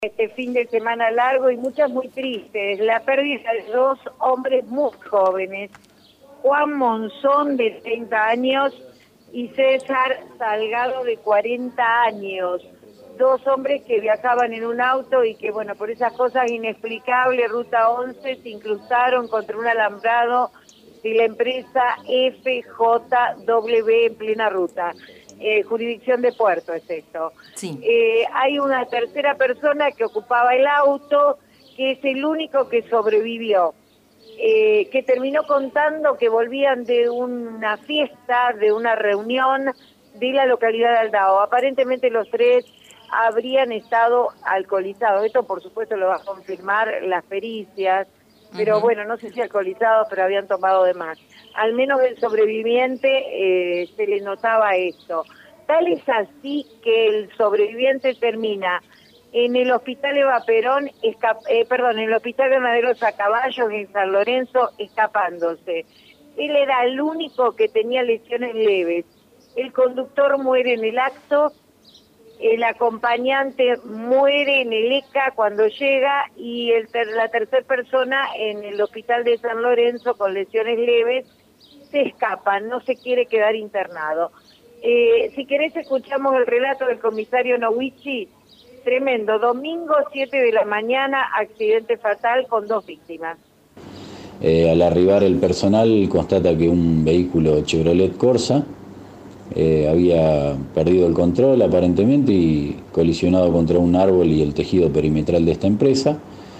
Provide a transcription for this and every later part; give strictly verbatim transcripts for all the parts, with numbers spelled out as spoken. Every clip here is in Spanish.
Este fin de semana largo y muchas muy tristes. La pérdida de dos hombres muy jóvenes, Juan Monzón de treinta años y César Salgado de cuarenta años. Dos hombres que viajaban en un auto y que, bueno, por esas cosas inexplicables, Ruta once, se incrustaron contra un alambrado de la empresa F J W en plena ruta. Eh, jurisdicción de Puerto es esto. Sí. Eh, hay una tercera persona que ocupaba el auto, que es el único que sobrevivió, eh, que terminó contando que volvían de una fiesta, de una reunión de la localidad de Aldao. Aparentemente los tres habrían estado alcoholizados. Esto por supuesto lo va a confirmar las pericias, pero uh-huh. bueno, no sé si alcoholizados, pero habían tomado de más. Al menos el sobreviviente eh, se le notaba esto. Tal es así que el sobreviviente termina en el hospital Eva Perón, escap- eh, perdón, en el hospital Ganaderos a Caballos en San Lorenzo, escapándose. Él era el único que tenía lesiones leves. El conductor muere en el acto, el acompañante muere en el E C A cuando llega y el ter- la tercera persona en el hospital de San Lorenzo con lesiones leves se escapa, no se quiere quedar internado. Eh, si querés escuchamos el relato del comisario Nowichi. Tremendo, domingo siete de la mañana, accidente fatal con dos víctimas. Eh, al arribar el personal constata que un vehículo Chevrolet Corsa eh, había perdido el control aparentemente y colisionado contra un árbol y el tejido perimetral de esta empresa.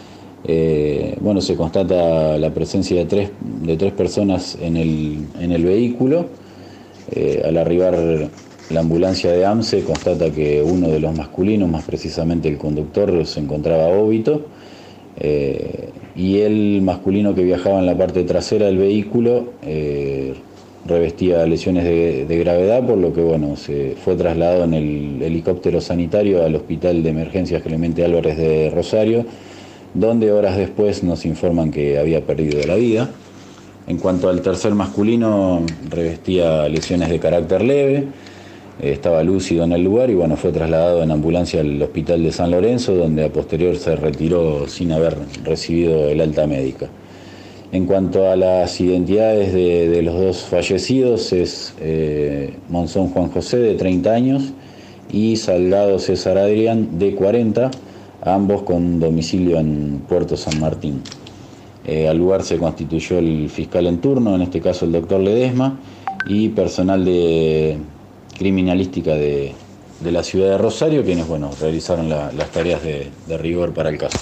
Eh, bueno, se constata la presencia de tres, de tres personas en el, en el vehículo. Eh, al arribar la ambulancia de AMSE constata que uno de los masculinos, más precisamente el conductor, se encontraba óbito, eh, y el masculino que viajaba en la parte trasera del vehículo eh, revestía lesiones de, de gravedad, por lo que bueno, se fue trasladado en el helicóptero sanitario al Hospital de Emergencias Clemente Álvarez de Rosario, donde horas después nos informan que había perdido la vida. En cuanto al tercer masculino, revestía lesiones de carácter leve, eh, estaba lúcido en el lugar y bueno, fue trasladado en ambulancia al hospital de San Lorenzo, donde a posterior se retiró sin haber recibido el alta médica. En cuanto a las identidades de, de los dos fallecidos, es eh, Monzón Juan José, de treinta años, y Salgado César Adrián, de cuarenta, ambos con domicilio en Puerto San Martín. Eh, al lugar se constituyó el fiscal en turno, en este caso el doctor Ledesma, y personal de criminalística de, de la ciudad de Rosario, quienes bueno, realizaron la, las tareas de, de rigor para el caso.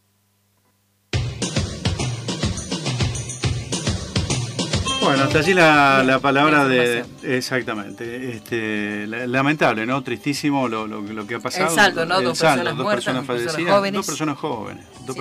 Bueno, hasta allí la, la palabra de... Exactamente. Este, lamentable, ¿no? Tristísimo lo, lo, lo que ha pasado. El saldo, ¿no? El Dos saldo, personas dos muertas, personas fallecidas, dos personas jóvenes. Dos personas jóvenes. Dos